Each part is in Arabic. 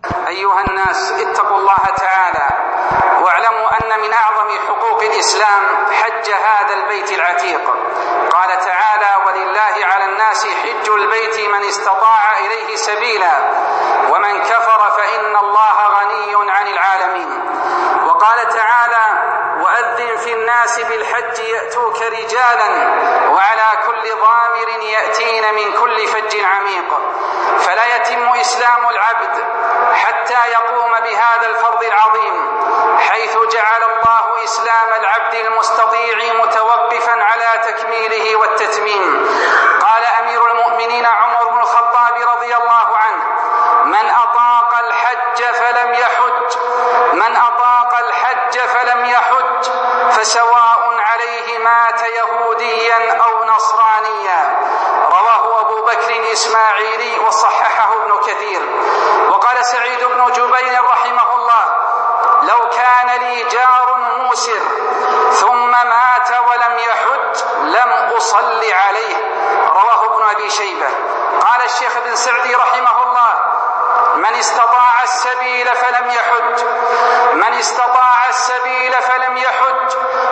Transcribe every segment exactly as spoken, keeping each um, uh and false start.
أيها الناس، اتقوا الله تعالى واعلموا أن من أعظم حقوق الإسلام حج هذا البيت العتيق. قال تعالى: ولله على الناس حج البيت من استطاع إليه سبيلا ومن كفر فإن الله غني عن العالمين. وقال تعالى: وأذن في الناس بالحج يأتوك رجالا وعلى كل ضامر يأتين من كل فج عميق. فلا يتم إسلام العبد حتى يقوم بهذا الفرض العظيم، حيث جعل الله إسلام العبد المستطيع متوقفا على تكميله والتتميم. قال أمير المؤمنين عمر بن الخطاب رضي الله عنه: من أطاق الحج فلم يحج من أطاق الحج فلم يحج فسواء عليه مات يهوديا أو نصرانيا. رواه أبو بكر الإسماعيلي وصححه ابن كثير. وقال سعيد بن جبير رحمه الله: لو كان لي جار موسر ثم مات ولم يحج لم أصل عليه. رواه ابن أبي شيبة. قال الشيخ بن سعدي رحمه الله: من استطاع السبيل فلم يحج من استطاع السبيل فلم يحج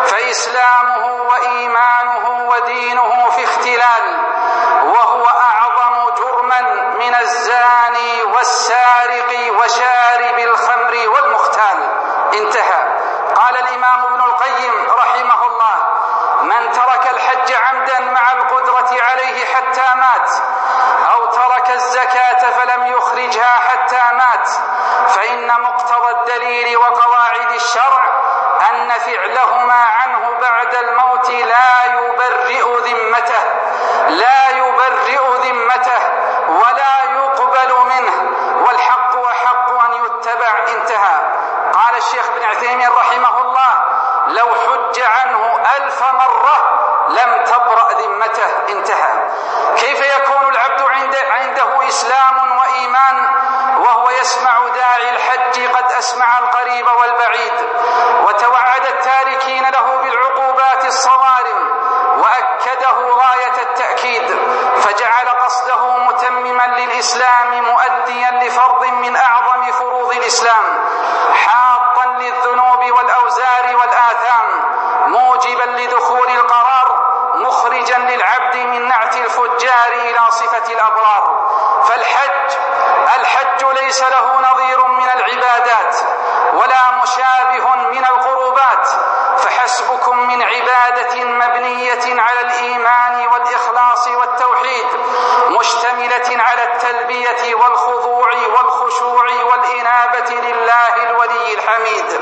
فإسلامه وإيمانه ودينه في اختلال، وهو أعظم جرما من الزاني والسارق وشارب الخمر والمختال. انتهى. قال الإمام ابن القيم رحمه الله: من ترك الحج عمدا مع القدرة عليه حتى مات، أو ترك الزكاة فلم يخرجها حتى مات، فإن مقتضى الدليل وقواعد الشرع أن فعلهما عنه بعد الموت لا يبرئ ذمته لا يبرئ ذمته ولا يقبل منه، والحق وحق أن يتبع. انتهى. قال الشيخ بن عثيمين رحمه الله: لو حج عنه ألف مرة لم تبرأ ذمته. انتهى. كيف يكون العبد عند عنده إسلام وإيمان وهو يسمع داعي الحج قد أسمع القريب والبعيد، وتوعد التاركين له بالعقوبات الصوارم، وأكده غاية التأكيد، فجعل قصده متمما للإسلام مؤديا لفرض من أعظم فروض الإسلام، حاطا للذنوب والأوزار والآثام، موجبا لدخول القرار، مخرجا للعبد من نعت الفجار إلى صفة الأبرار. فالحج الحج ليس له نظير من العبادات ولا مشابه من القربات، فحسبكم من عبادة مبنية على الإيمان والإخلاص والتوحيد، مشتملة على التلبية والخضوع والخشوع والإنابة لله الولي الحميد،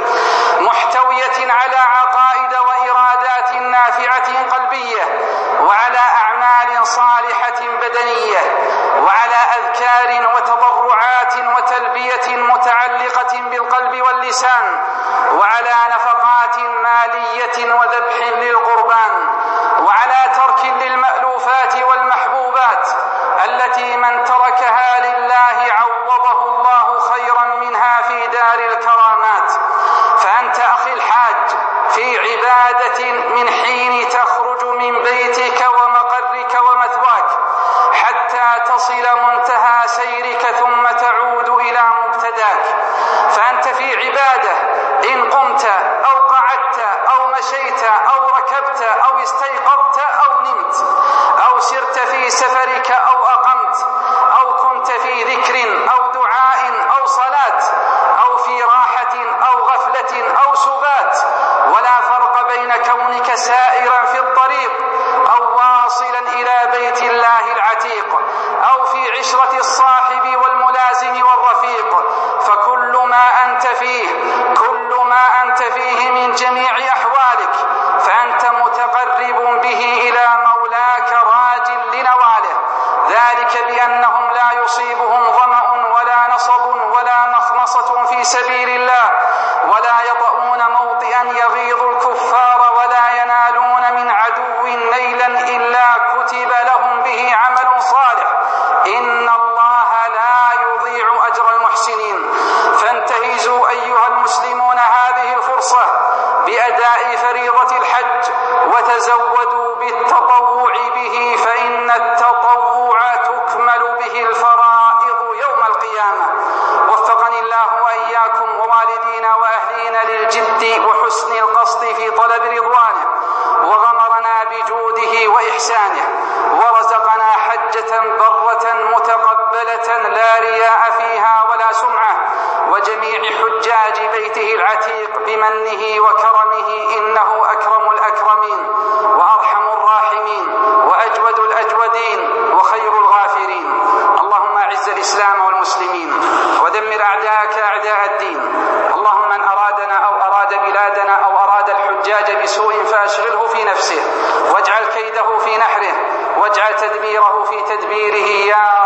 محتوية على عقائد وإرادات نافعة قلبية، وعلى أعمال صالحة بدنية، وعلى أذكار وتضرعات وتلبية متعلقة بالقلب واللسان، وعلى نفقات مالية وذبح للقربان، وعلى ترك للمألوفات والمحبوبات التي من تركها لله عوضه الله خيرا منها في دار الكرامات. فأنت أخي الحاج في عبادة من حين تخرج من بيتك ومقرك ومثواك حتى تصل منتهى سيرك ثم تعود إلى مبتداك. فأنت في عبادة إن قمت أو قعدت أو مشيت أو ركبت أو استيقظت أو نمت أو سرت في سفرك أو أقمت أو كنت في ذكر أو دعاء أو صلاة أو في راحة أو غفلة أو سبات، ولا فرق بين كونك سائرا في الطريق أو واصلا إلى بيت الله العتيق أو في عشرة الصاحب والملازم والرفيق، فكل ما أنت فيه كل ما أنت فيه من جميع أحوالك فأنت متقرب به إلى مولاك راج لنواله، ذلك بأنهم لا يصيبهم ظمأ ولا نصب ولا مخمصة في سبيل الله، ولا يطؤون موطئا يغيظ الكفار، ولا ينالون من عدو نيلا إلا كتب لهم به عمل صالح، إن الله لا يضيع أجر المحسنين. فانتهزوا أيها المسلمون هذه الفرصة بأداء فريضة الحج، وتزودوا بالتطوع به، فإن التطوع تكمل به الفرائض يوم القيامة. وفقني وإياكم ووالدينا وأهلينا للجد وحسن القصد في طلب رضوانه، وغمرنا بجوده وإحسانه، ورزقنا حجة برة متقبلة لا رياء فيها ولا سمعة، وجميع حجاج بيته العتيق بمنه وكرمه، إنه أكرم الأكرمين وأرحم الراحمين وأجود الأجودين وخير الغافرين. اللهم أعز الإسلام والمسلمين ودمر أعداءك أعداء الدين. اللهم من أرادنا أو أراد بلادنا أو أراد الحجاج بسوء فأشغله في نفسه، واجعل كيده في نحره، واجعل تدبيره في تدبيره يا